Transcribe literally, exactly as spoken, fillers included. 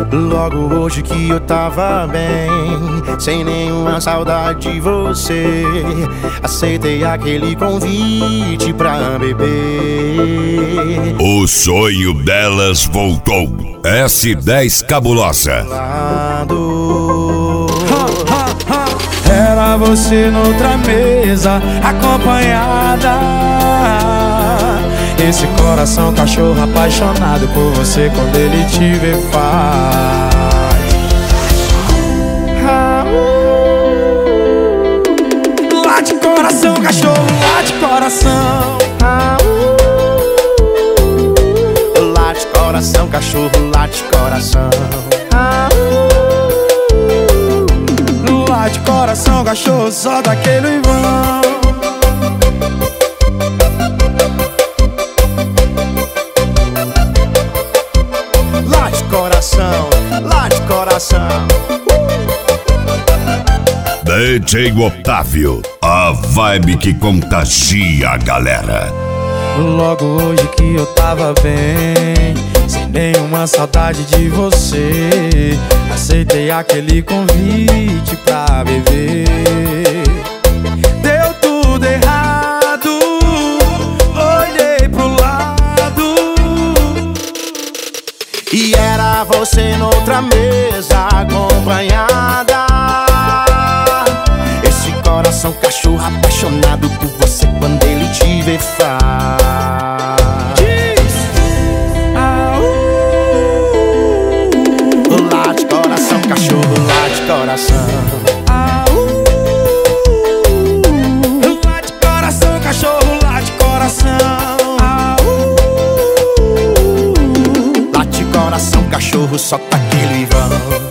Logo hoje que eu tava bem, sem nenhuma saudade de você, aceitei aquele convite pra beber. O sonho delas voltou. S dez Cabulosa. Era você noutra mesa, acompanhada. Esse coração cachorro apaixonado por você, quando ele te vê faz ah, uh. Late coração, cachorro, late coração ah, uh. Late coração, cachorro, late coração ah, uh. Late coração, cachorro, só daquele vão. Late coração. D J Otávio, a vibe que contagia a galera. Logo hoje que eu tava bem, sem nenhuma saudade de você, aceitei aquele convite pra beber. Deu tudo errado, olhei pro lado e era você noutra mesa, acompanhada. Esse coração cachorro apaixonado por você, quando ele te vê faz ah, uh. Late coração, cachorro, late coração ah, uh. Late coração, cachorro, late coração ah, uh. Late coração, cachorro, só tá aquele vão.